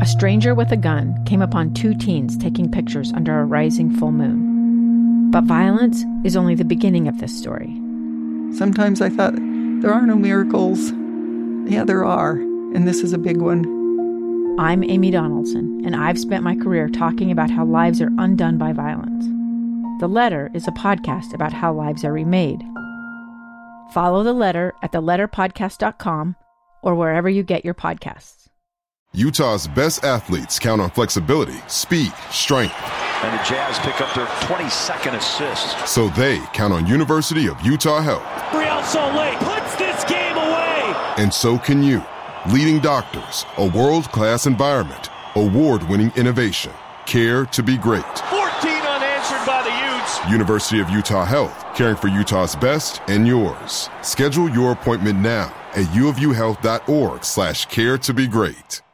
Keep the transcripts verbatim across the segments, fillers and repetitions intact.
a stranger with a gun came upon two teens taking pictures under a rising full moon. But violence is only the beginning of this story. Sometimes I thought, there are no miracles. Yeah, there are, and this is a big one. I'm Amy Donaldson, and I've spent my career talking about how lives are undone by violence. The Letter is a podcast about how lives are remade. Follow The Letter at the letter podcast dot com or wherever you get your podcasts. Utah's best athletes count on flexibility, speed, strength. And the Jazz pick up their twenty-second assist. So they count on University of Utah Health. Real Salt Lake puts this game away. And so can you. Leading doctors, a world-class environment, award-winning innovation, care to be great. fourteen unanswered by the Utes. University of Utah Health, caring for Utah's best and yours. Schedule your appointment now at uofuhealth.org slash care to be great.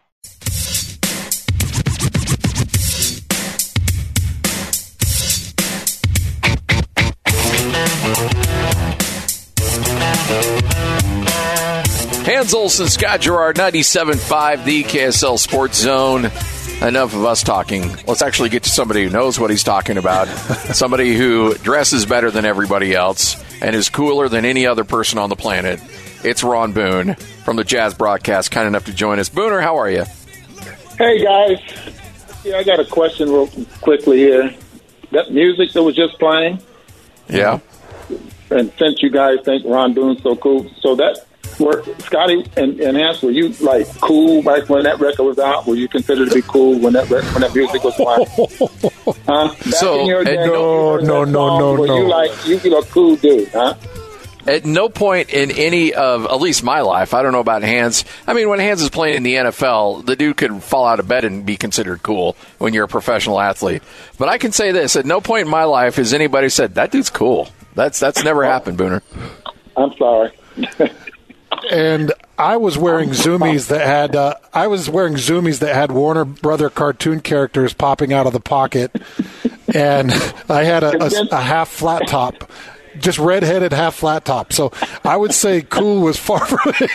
Hans Olsen, Scott Gerard, ninety-seven point five, the K S L Sports Zone. Enough of us talking. Let's actually get to somebody who knows what he's talking about. Somebody who dresses better than everybody else and is cooler than any other person on the planet. It's Ron Boone from the Jazz Broadcast, kind enough to join us. Booner, how are you? Hey, guys. Yeah, I got a question real quickly here. That music that was just playing? Yeah. And since you guys think Ron Boone's so cool, so that... Were Scotty and, and Hans, were you like cool like when that record was out? Were you considered to be cool when that when that music was playing? Huh? Back So, in your day, no, no, no, no, were no. You like you be a cool dude, huh? At no point in any of, at least my life, I don't know about Hans. I mean, when Hans is playing in the N F L, the dude could fall out of bed and be considered cool when you're a professional athlete. But I can say this, at no point in my life has anybody said, that dude's cool. That's that's never happened, Booner. I'm sorry. And I was wearing Zoomies that had uh, I was wearing Zoomies that had Warner Brother cartoon characters popping out of the pocket, and I had a, a, a half flat top, just redheaded half flat top. So I would say cool was far from it.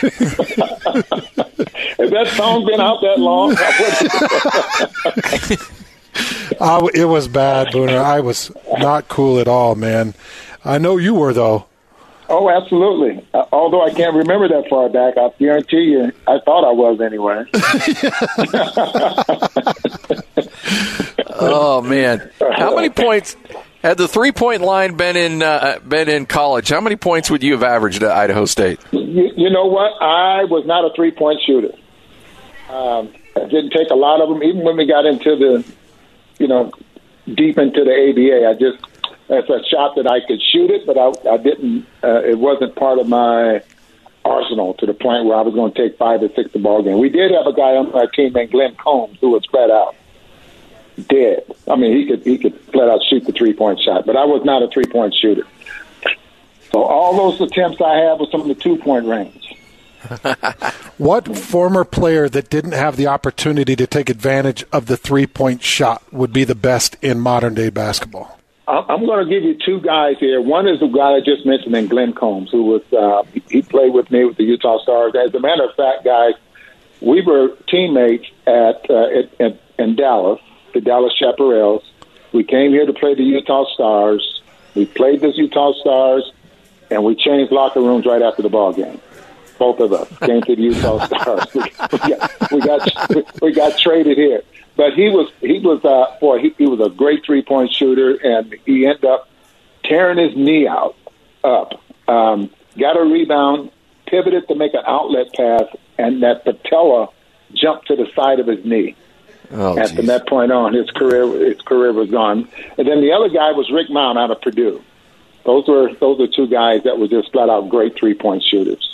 Has that song been out that long? uh, it was bad, Booner. I was not cool at all, man. I know you were though. Oh, absolutely. Uh, although I can't remember that far back, I guarantee you I thought I was anyway. Oh, man. How many points, had the three-point line been in uh, been in college, how many points would you have averaged at Idaho State? You, you know what? I was not a three-point shooter. Um, I didn't take a lot of them. Even when we got into the, you know, deep into the A B A, I just... It's a shot that I could shoot it, but I, I didn't. Uh, it wasn't part of my arsenal to the point where I was going to take five or six the ball game. We did have a guy on our team named Glenn Combs who was flat out dead. I mean, he could he could flat out shoot the three point shot, but I was not a three point shooter. So all those attempts I had was from the two point range. What former player that didn't have the opportunity to take advantage of the three point shot would be the best in modern day basketball? I'm going to give you two guys here. One is the guy I just mentioned, named Glenn Combs, who was uh, he played with me with the Utah Stars. As a matter of fact, guys, we were teammates at, uh, at, at in Dallas, the Dallas Chaparrals. We came here to play the Utah Stars. We played the Utah Stars, and we changed locker rooms right after the ball game. Both of us came to the Utah Stars. We, we, got, we got we got traded here. But he was he was uh boy he, he was a great three point shooter, and he ended up tearing his knee out up. Um, got a rebound, pivoted to make an outlet pass, and that patella jumped to the side of his knee. Oh, and from that point on, his career his career was gone. And then the other guy was Rick Mount out of Purdue. Those were those are two guys that were just flat out great three point shooters.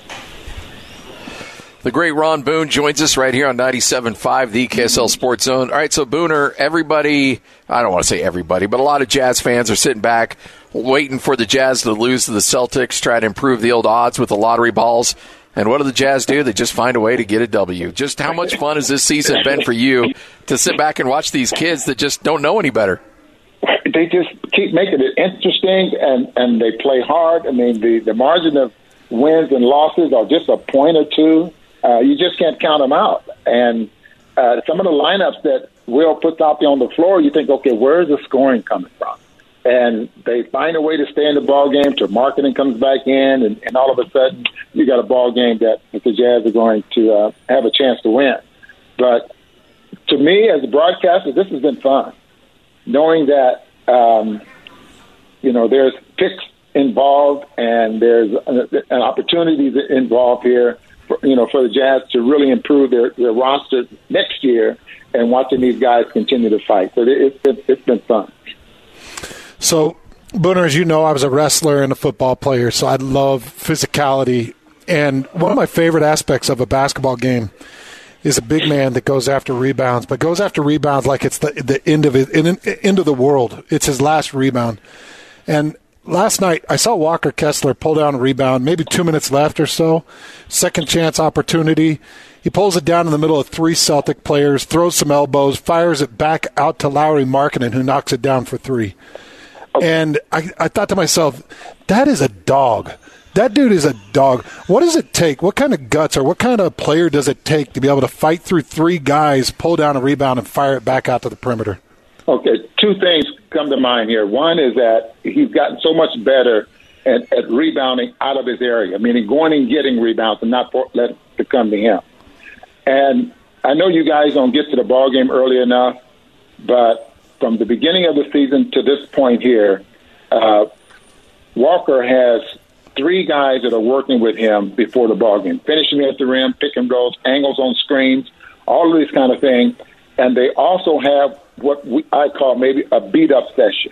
The great Ron Boone joins us right here on ninety-seven point five, the K S L Sports Zone. All right, so Booner, everybody, I don't want to say everybody, but a lot of Jazz fans are sitting back waiting for the Jazz to lose to the Celtics, try to improve the old odds with the lottery balls. And what do the Jazz do? They just find a way to get a W. Just how much fun has this season been for you to sit back and watch these kids that just don't know any better? They just keep making it interesting, and, and they play hard. I mean, the, the margin of wins and losses are just a point or two. Uh, you just can't count them out. And uh, some of the lineups that Will puts out there on the floor, you think, okay, where's the scoring coming from? And they find a way to stay in the ball game till marketing comes back in, and, and all of a sudden you got a ball game that the Jazz are going to uh, have a chance to win. But to me, as a broadcaster, this has been fun, knowing that um, you know there's picks involved and there's an opportunity involved here, for, you know, for the Jazz to really improve their, their roster next year, and watching these guys continue to fight. So it, it, it's been fun. So, Booner, as you know, I was a wrestler and a football player, so I love physicality. And one of my favorite aspects of a basketball game is a big man that goes after rebounds, but goes after rebounds like it's the the end of it, end of the world. It's his last rebound. And last night, I saw Walker Kessler pull down a rebound, maybe two minutes left or so. Second chance opportunity. He pulls it down in the middle of three Celtic players, throws some elbows, fires it back out to Lauri Markkanen, who knocks it down for three. And I, I thought to myself, that is a dog. That dude is a dog. What does it take? What kind of guts or what kind of player does it take to be able to fight through three guys, pull down a rebound, and fire it back out to the perimeter? Okay, two things come to mind here. One is that he's gotten so much better at, at rebounding out of his area, meaning going and getting rebounds and not let it come to him. And I know you guys don't get to the ball game early enough, but from the beginning of the season to this point here, uh, Walker has three guys that are working with him before the ball game, finishing at the rim, pick and rolls, angles on screens, all of these kind of things. And they also have what we, I call maybe a beat-up session.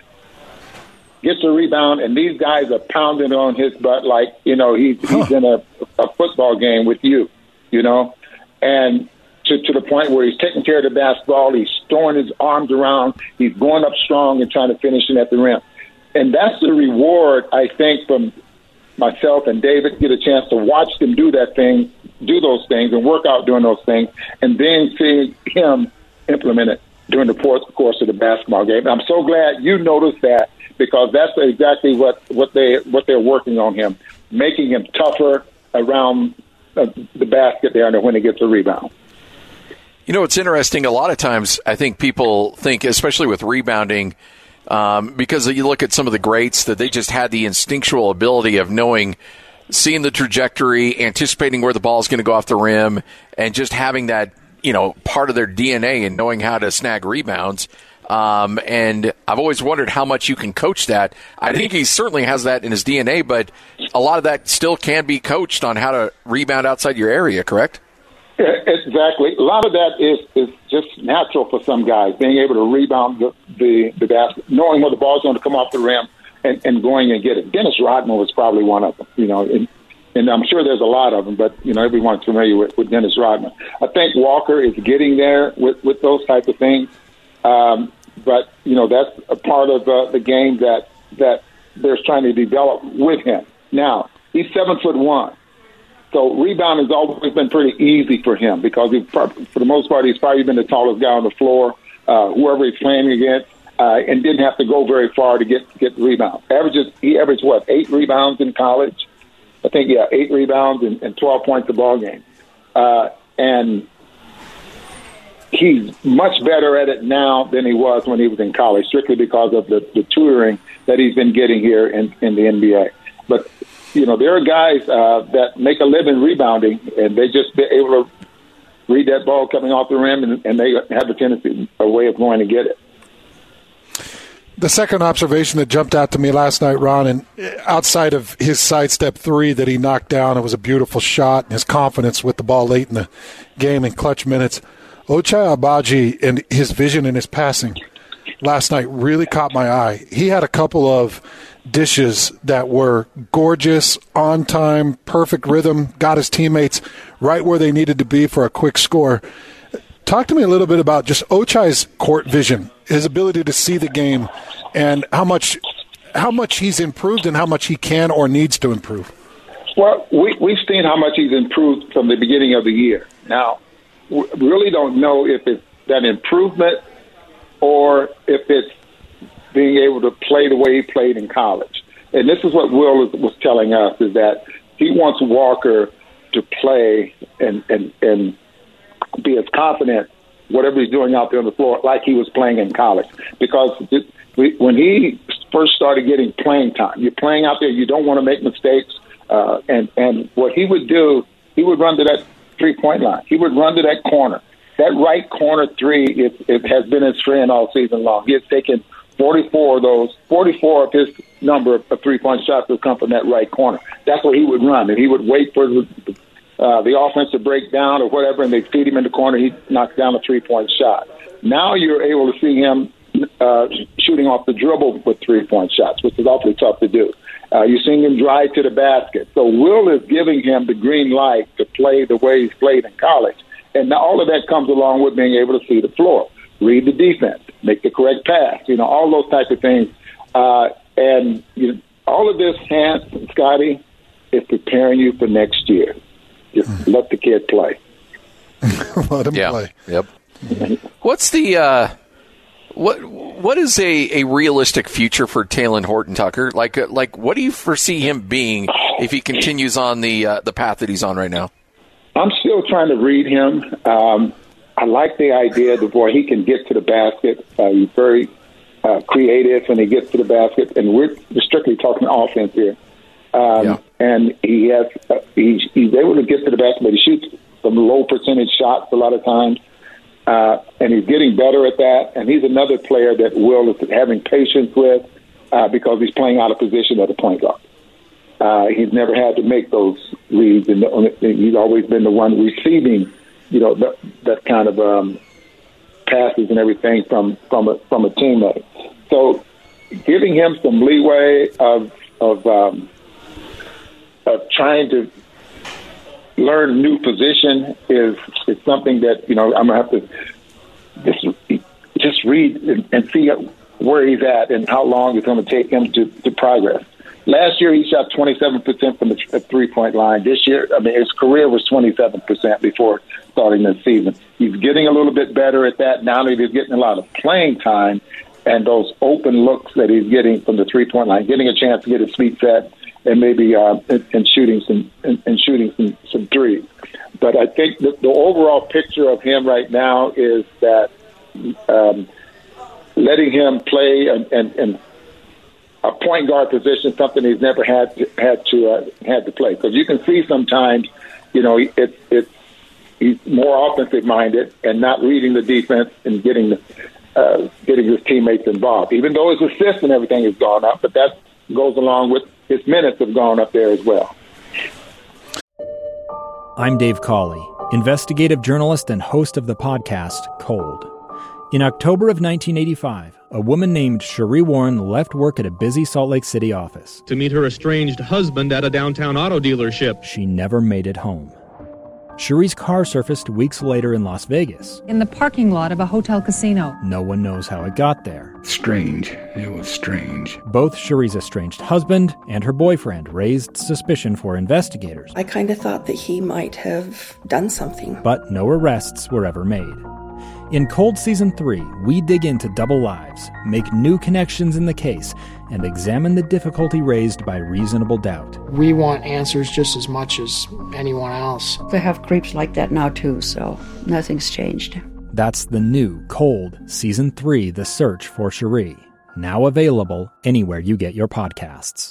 Gets a rebound, and these guys are pounding on his butt like, you know, he's, huh. he's in a, a football game with you, you know. And to, to the point where he's taking care of the basketball, he's throwing his arms around, he's going up strong and trying to finish it at the rim. And that's the reward, I think, from myself and David, get a chance to watch them do that thing, do those things, and work out doing those things, and then see him implement it during the course of the basketball game. And I'm so glad you noticed that, because that's exactly what, what, they, what they're working on him, making him tougher around uh, the basket there and when he gets a rebound. You know, it's interesting. A lot of times I think people think, especially with rebounding, um, because you look at some of the greats, that they just had the instinctual ability of knowing, seeing the trajectory, anticipating where the ball is going to go off the rim, and just having that, you know, part of their D N A and knowing how to snag rebounds. Um, and I've always wondered how much you can coach that. I think he certainly has that in his D N A, but a lot of that still can be coached on how to rebound outside your area, correct? Exactly. A lot of that is, is just natural for some guys, being able to rebound the, the, the basket, knowing where the ball's going to come off the rim and, and going and get it. Dennis Rodman was probably one of them, you know, and, and I'm sure there's a lot of them, but, you know, everyone's familiar with, with Dennis Rodman. I think Walker is getting there with, with those type of things. Um, but, you know, that's a part of uh, the game that, that they're trying to develop with him. Now, he's seven foot one. So rebound has always been pretty easy for him, because he, for the most part, he's probably been the tallest guy on the floor, uh, whoever he's playing against, uh, and didn't have to go very far to get get the rebound. Averages he averaged what eight rebounds in college, I think. Yeah, eight rebounds and, and twelve points a ball game, uh, and he's much better at it now than he was when he was in college, strictly because of the, the tutoring that he's been getting here in, in the N B A. But you know, there are guys uh, that make a living rebounding, and they just be able to read that ball coming off the rim, and, and they have a tendency, a way of going to get it. The second observation that jumped out to me last night, Ron, and outside of his sidestep three that he knocked down, it was a beautiful shot, and his confidence with the ball late in the game in clutch minutes, Ochai Agbaji and his vision and his passing last night really caught my eye. He had a couple of dishes that were gorgeous, on time, perfect rhythm, got his teammates right where they needed to be for a quick score. Talk to me a little bit about just Ochai's court vision, his ability to see the game, and how much how much he's improved and how much he can or needs to improve. Well, we, we've seen how much he's improved from the beginning of the year. Now, we really don't know if it's that improvement or if it's being able to play the way he played in college. And this is what Will was telling us, is that he wants Walker to play and, and, and be as confident whatever he's doing out there on the floor like he was playing in college. Because it, we, when he first started getting playing time, you're playing out there, you don't want to make mistakes. Uh, and, and what he would do, he would run to that three-point line. He would run to that corner. That right corner three, it, it has been his friend all season long. He has taken forty-four of those, forty-four of his number of three-point shots will come from that right corner. That's where he would run, and he would wait for the, uh, the offense to break down or whatever, and they'd feed him in the corner. He'd knock down a three-point shot. Now you're able to see him uh, shooting off the dribble with three-point shots, which is awfully tough to do. Uh, you're seeing him drive to the basket. So Will is giving him the green light to play the way he's played in college. And all of that comes along with being able to see the floor, read the defense, make the correct pass, you know, all those types of things. Uh, and you know, all of this, Hans and Scotty, is preparing you for next year. Just mm. let the kid play. Let him yeah. play. Yep. What's the uh, what? What is a, a realistic future for Talen Horton-Tucker? Like, uh, like, what do you foresee him being if he continues on the uh, the path that he's on right now? I'm still trying to read him. Um, I like the idea that, boy, he can get to the basket. Uh, he's very uh, creative when he gets to the basket, and we're strictly talking offense here. Um, yeah. And he has uh, he's, he's able to get to the basket, but he shoots some low percentage shots a lot of times, uh, and he's getting better at that. And he's another player that Will is having patience with uh, because he's playing out of position at the point guard. Uh, he's never had to make those reads, and he's always been the one receiving, you know, that, that kind of um, passes and everything from from a, from a teammate. So, giving him some leeway of of um, of trying to learn a new position is is something that, you know, I'm gonna have to just just read and, and see where he's at and how long it's going to take him to, to progress. Last year, he shot twenty-seven percent from the three-point line. This year, I mean, his career was twenty-seven percent before starting this season. He's getting a little bit better at that now that he's getting a lot of playing time, and those open looks that he's getting from the three-point line, getting a chance to get his feet set and maybe uh, and, and shooting some and, and shooting some, some threes. But I think the, the overall picture of him right now is that um, letting him play and, and, and a point guard position, something he's never had to, had to uh, had to play. Because you can see sometimes, you know, it's it, he's more offensive minded and not reading the defense and getting the, uh, getting his teammates involved. Even though his assists and everything has gone up, but that goes along with his minutes have gone up there as well. I'm Dave Cawley, investigative journalist and host of the podcast Cold. In October of nineteen eighty-five, a woman named Cherie Warren left work at a busy Salt Lake City office to meet her estranged husband at a downtown auto dealership. She never made it home. Cherie's car surfaced weeks later in Las Vegas, in the parking lot of a hotel casino. No one knows how it got there. Strange. It was strange. Both Cherie's estranged husband and her boyfriend raised suspicion for investigators. I kind of thought that he might have done something. But no arrests were ever made. In Cold Season three, we dig into double lives, make new connections in the case, and examine the difficulty raised by reasonable doubt. We want answers just as much as anyone else. They have creeps like that now too, so nothing's changed. That's the new Cold Season three, The Search for Cherie, now available anywhere you get your podcasts.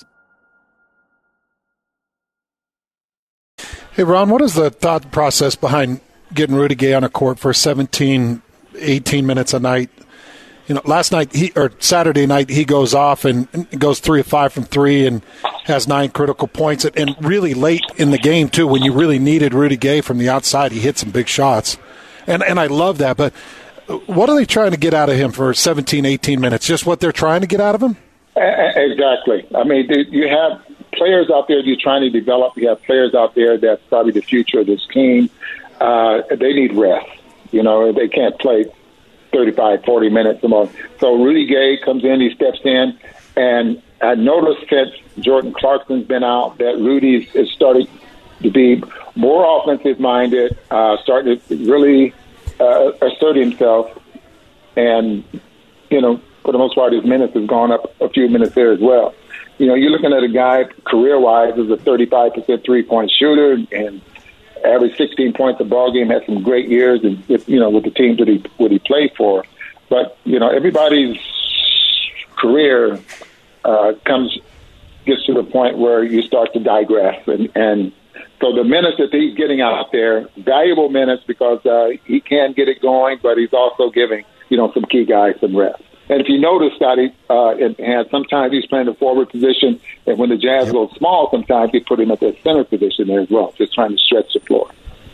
Hey, Ron, what is the thought process behind getting Rudy Gay on a court for seventeen, eighteen minutes a night? You know, last night he or Saturday night he goes off and, and goes three of five from three and has nine critical points. And really late in the game too, when you really needed Rudy Gay from the outside, he hit some big shots. And and I love that. But what are they trying to get out of him for seventeen, eighteen minutes? Just what they're trying to get out of him? Exactly. I mean, you have players out there you're trying to develop. You have players out there that's probably the future of this team. Uh, they need rest. You know, they can't play thirty-five, forty minutes a month. So Rudy Gay comes in, he steps in, and I noticed since Jordan Clarkson's been out that Rudy's is starting to be more offensive-minded, uh, starting to really uh, assert himself. And, you know, for the most part, his minutes have gone up a few minutes there as well. You know, you're looking at a guy career-wise who's a thirty-five percent three-point shooter and averaged sixteen points a ball game, had some great years, and with, you know, with the teams that he that he played for. But you know, everybody's career uh, comes gets to the point where you start to digress, and and so the minutes that he's getting out there, valuable minutes because uh, he can get it going, but he's also giving you know some key guys some rest. And if you notice, Scotty, uh, and, and sometimes he's playing the forward position, and when the Jazz go small, sometimes he put him at the center position there as well, just trying to stretch the floor.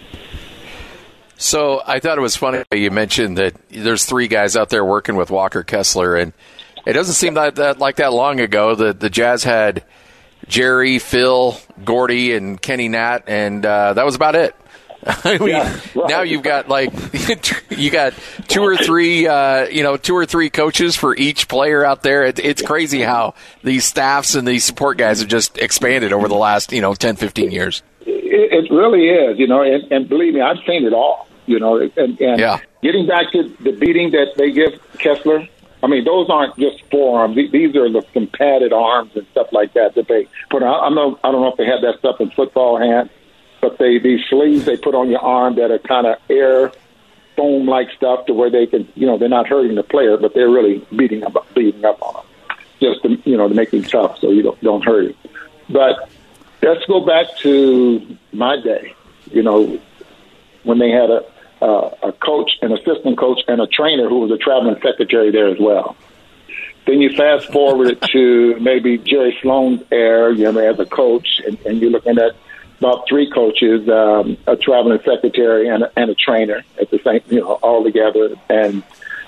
So I thought it was funny you mentioned that there's three guys out there working with Walker Kessler, and it doesn't seem that, that like that long ago that the Jazz had Jerry, Phil, Gordy, and Kenny Natt, and uh, that was about it. I mean, yeah, right. Now you've got like you got two or three, uh, you know, two or three coaches for each player out there. It, it's crazy how these staffs and these support guys have just expanded over the last, you know, ten, fifteen years. It, it really is, you know, and, and believe me, I've seen it all, you know, and, and yeah. Getting back to the beating that they give Kessler, I mean, those aren't just forearms; these are some padded arms and stuff like that that they put on. I don't, I don't know if they have that stuff in football hands. But they these sleeves they put on your arm that are kind of air foam like stuff to where they can, you know, they're not hurting the player, but they're really beating up beating up on them, just to, you know, to make them tough so you don't don't hurt him. But let's go back to my day, you know, when they had a uh, a coach, an assistant coach, and a trainer who was a traveling secretary there as well. Then you fast forward to maybe Jerry Sloan's era, you know, as a coach, and, and you're looking at about three coaches, um, a traveling secretary and a, and a trainer at the same, you know, all together. And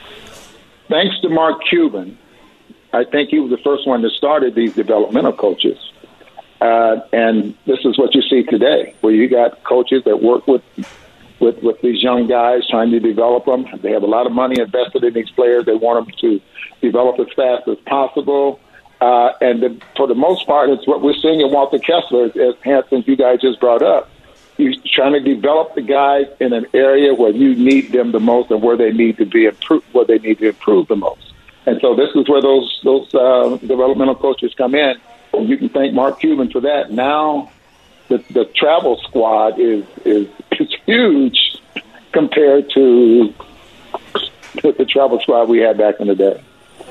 thanks to Mark Cuban, I think he was the first one that started these developmental coaches. Uh, and this is what you see today, where you got coaches that work with, with, with these young guys trying to develop them. They have a lot of money invested in these players. They want them to develop as fast as possible. Uh, and the, for the most part, it's what we're seeing in Walker Kessler, as Hanson, you guys just brought up. He's trying to develop the guys in an area where you need them the most and where they need to be improved, where they need to improve the most. And so this is where those those uh, developmental coaches come in. And you can thank Mark Cuban for that. Now, the, the travel squad is is is huge compared to the travel squad we had back in the day.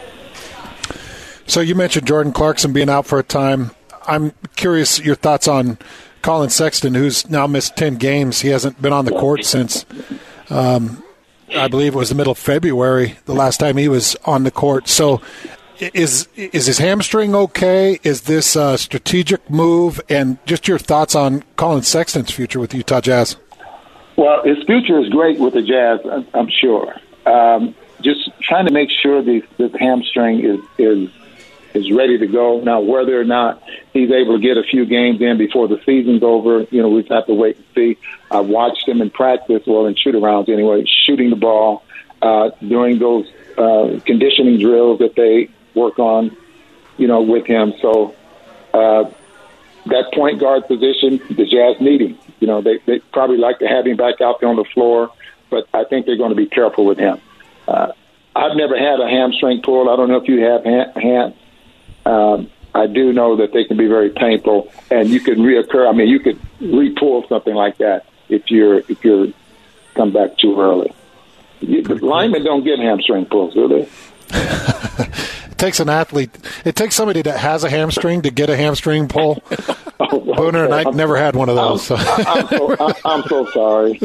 So you mentioned Jordan Clarkson being out for a time. I'm curious your thoughts on Colin Sexton, who's now missed ten games. He hasn't been on the court since, um, I believe it was the middle of February, the last time he was on the court. So is is his hamstring okay? Is this a strategic move? And just your thoughts on Colin Sexton's future with the Utah Jazz. Well, his future is great with the Jazz, I'm sure. Um, just trying to make sure this, this hamstring is is is ready to go. Now, whether or not he's able to get a few games in before the season's over, you know, we just have to wait and see. I watched him in practice, well, in shoot-arounds anyway, shooting the ball, uh, doing those uh, conditioning drills that they work on, you know, with him. So uh, that point guard position, the Jazz need him. You know, they, they probably like to have him back out there on the floor, but I think they're going to be careful with him. Uh, I've never had a hamstring pull. I don't know if you have hands. Um, I do know that they can be very painful, and you can reoccur. I mean, you could re-pull something like that if you're if you're come back too early. You, linemen don't get hamstring pulls, do they? It takes an athlete. It takes somebody that has a hamstring to get a hamstring pull. Oh, okay. Booner and I I'm, never had one of those. I'm, so. I'm, so, I'm, I'm so sorry.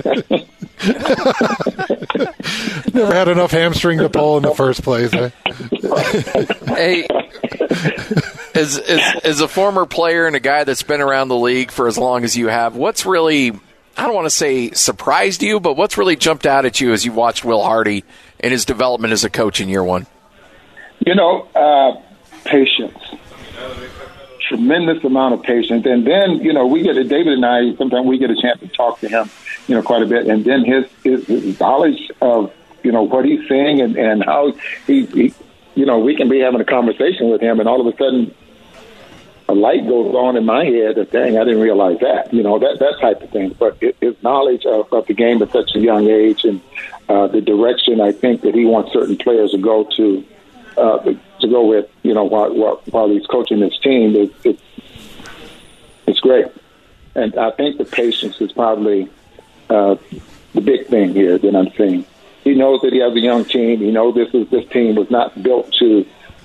Never had enough hamstring to pull in the first place. Eh? Hey, as, as as a former player and a guy that's been around the league for as long as you have, what's really, I don't want to say surprised you, but what's really jumped out at you as you watched Will Hardy and his development as a coach in year one? You know, uh, patience. Tremendous amount of patience. And then, you know, we get a, David and I, sometimes we get a chance to talk to him, you know, quite a bit. And then his, his, his knowledge of, you know, what he's saying and, and how he, he, you know, we can be having a conversation with him and all of a sudden a light goes on in my head that, dang, I didn't realize that, you know, that, that type of thing. But it, his knowledge of, of the game at such a young age and uh, the direction I think that he wants certain players to go to, uh, to go with, you know, while, while, while he's coaching his team, it, it, it's great. And I think the patience is probably uh, the big thing here that I'm seeing. He knows that he has a young team. He knows this is this team was not built to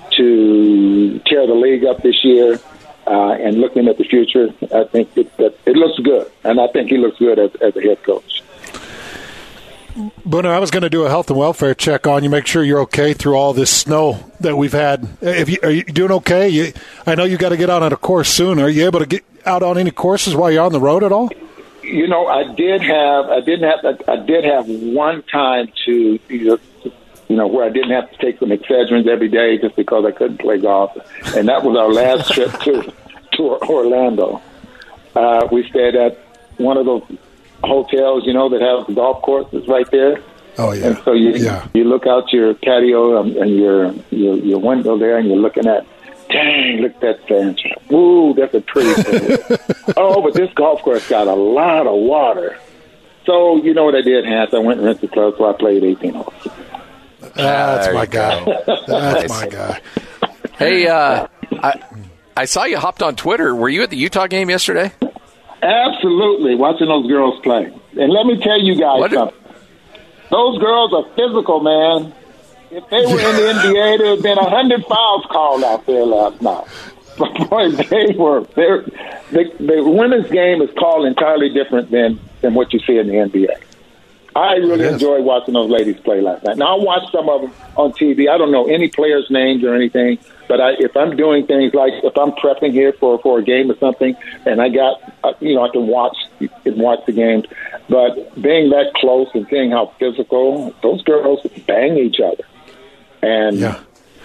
to tear the league up this year. Uh, and looking at the future, I think it, that it looks good, and I think he looks good as, as a head coach. Booner, I was going to do a health and welfare check on you, make sure you're okay through all this snow that we've had. If you, are you doing okay? You, I know you got to get out on a course soon. Are you able to get out on any courses while you're on the road at all? You know, I did have, I didn't have, I did have one time to, you know, where I didn't have to take some Excedrins every day just because I couldn't play golf, and that was our last trip to to Orlando. Uh, we stayed at one of those hotels, you know, that have golf courses right there. Oh yeah. And so you yeah. you look out your patio um, and your, your your window there, and you're looking at, dang, look at that sand trap. Ooh, that's a pretty thing. Oh, but this golf course got a lot of water. So you know what I did, Hans? I went and rented the club, so I played eighteen holes. That's my guy. That's my guy. Hey, uh, I, I saw you hopped on Twitter. Were you at the Utah game yesterday? Absolutely, watching those girls play. And let me tell you guys what something. Did... Those girls are physical, man. If they were in the N B A, there would have been one hundred fouls called out there last night. But, boy, they were. They, the women's game is called entirely different than, than what you see in the N B A. I really enjoyed watching those ladies play last night. Now, I watched some of them on T V. I don't know any players' names or anything, but I, if I'm doing things like if I'm prepping here for, for a game or something, and I got, uh, you know, I can watch can watch the games. But being that close and seeing how physical, those girls bang each other. And yeah.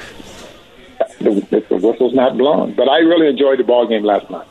the, the whistle's not blown. But I really enjoyed the ball game last night.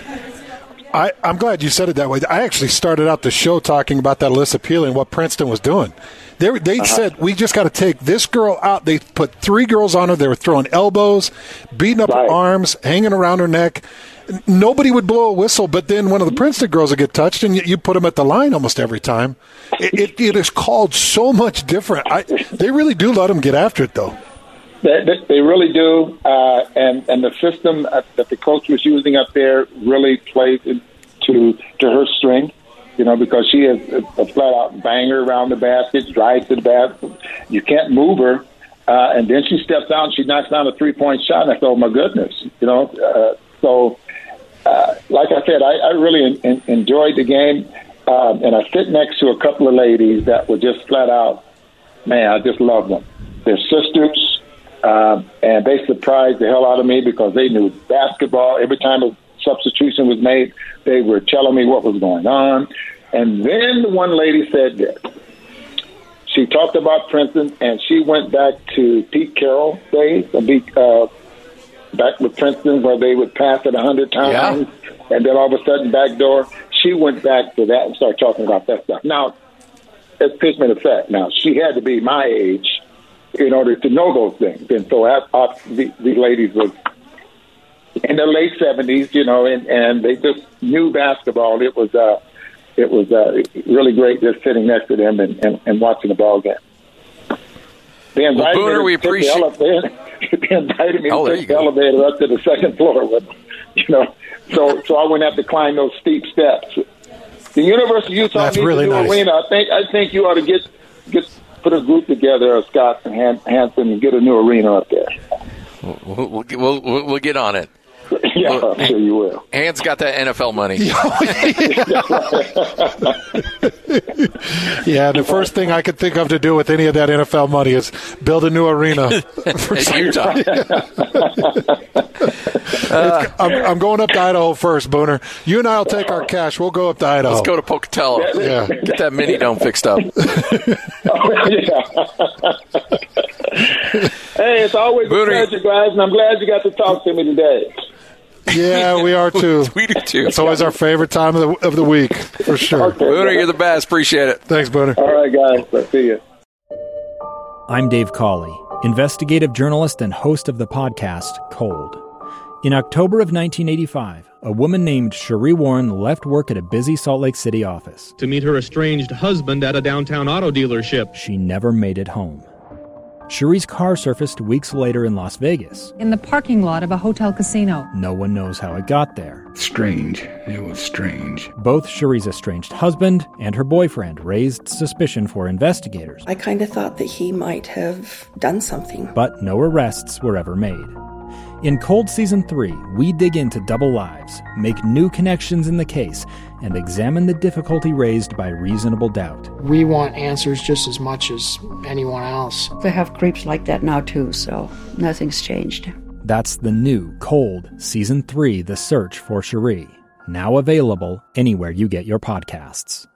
I, I'm glad you said it that way. I actually started out the show talking about that Alyssa Peely and what Princeton was doing. They, they uh-huh. said, we just got to take this girl out. They put three girls on her. They were throwing elbows, beating up right. her arms, hanging around her neck. Nobody would blow a whistle, but then one of the Princeton girls would get touched, and you, you put them at the line almost every time. It, it, it is called so much different. I, they really do let them get after it, though. They, they, they really do, uh, and and the system that the coach was using up there really plays to to her strength, you know, because she is a, a flat-out banger around the basket, drives to the basket. You can't move her, uh, and then she steps out and she knocks down a three-point shot, and I thought, oh, my goodness, you know. Uh, so, uh, like I said, I, I really in, in, enjoyed the game, um, and I sit next to a couple of ladies that were just flat-out, man, I just love them. They're sisters. Uh, and they surprised the hell out of me because they knew basketball. Every time a substitution was made, they were telling me what was going on. And then the one lady said this. She talked about Princeton, and she went back to Pete Carroll days, uh, back with Princeton where they would pass it a hundred times, yeah. and then all of a sudden backdoor. She went back to that and started talking about that stuff. Now, it's Pitchman effect. Now, she had to be my age in order to know those things. And so I, I, these ladies were in their late seventies, you know, and, and they just knew basketball. It was uh, it was uh, really great just sitting next to them and, and, and watching the ball game. They invited well, Booner, me we to appreciate the elevator. They invited me oh, to take the elevator up to the second floor with them, you know. So so I wouldn't have to climb those steep steps. The University of Utah That's needs really a new nice. arena. I think I think you ought to get get. put a group together of Scott and Han- Hanson and get a new arena up there. We'll, we'll, we'll, we'll get on it. Yeah, well, I'm sure you will. Hans got that N F L money. Yeah, the first thing I could think of to do with any of that N F L money is build a new arena. For Utah. uh, I'm, I'm going up to Idaho first, Booner. You and I will take our cash. We'll go up to Idaho. Let's go to Pocatello. Yeah. Get that mini dome fixed up. Oh, yeah. Hey, it's always Booner. a pleasure, guys, and I'm glad you got to talk to me today. Yeah, we are too. We do too. It's always our favorite time of the of the week, for sure. Okay, Booner, you're the best. Appreciate it. Thanks, Booner. All right, guys. I'll see you. I'm Dave Cawley, investigative journalist and host of the podcast Cold. In October of nineteen eighty-five, a woman named Cherie Warren left work at a busy Salt Lake City office to meet her estranged husband at a downtown auto dealership. She never made it home. Cherie's car surfaced weeks later in Las Vegas. In the parking lot of a hotel casino. No one knows how it got there. Strange. It was strange. Both Cherie's estranged husband and her boyfriend raised suspicion for investigators. I kind of thought that he might have done something. But no arrests were ever made. In Cold Season three, we dig into double lives, make new connections in the case, and examine the difficulty raised by reasonable doubt. We want answers just as much as anyone else. They have creeps like that now too, so nothing's changed. That's the new Cold Season three, The Search for Cherie. Now available anywhere you get your podcasts.